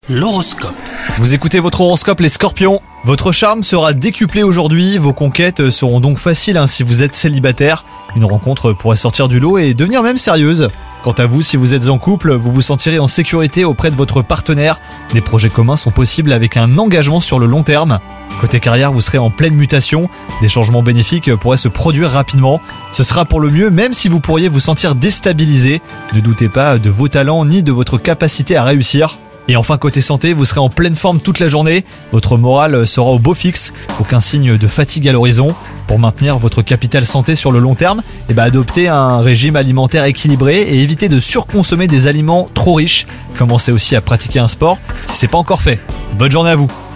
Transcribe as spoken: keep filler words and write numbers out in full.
L'horoscope. Vous écoutez votre horoscope les scorpions. Votre charme sera décuplé aujourd'hui, vos conquêtes seront donc faciles hein, si vous êtes célibataire. Une rencontre pourrait sortir du lot et devenir même sérieuse. Quant à vous, si vous êtes en couple, vous vous sentirez en sécurité auprès de votre partenaire. Des projets communs sont possibles avec un engagement sur le long terme. Côté carrière, vous serez en pleine mutation. Des changements bénéfiques pourraient se produire rapidement. Ce sera pour le mieux même si vous pourriez vous sentir déstabilisé. Ne doutez pas de vos talents ni de votre capacité à réussir. Et enfin côté santé, vous serez en pleine forme toute la journée, votre morale sera au beau fixe, aucun signe de fatigue à l'horizon. Pour maintenir votre capital santé sur le long terme, eh ben adoptez un régime alimentaire équilibré et évitez de surconsommer des aliments trop riches. Commencez aussi à pratiquer un sport si c'est pas encore fait. Bonne journée à vous.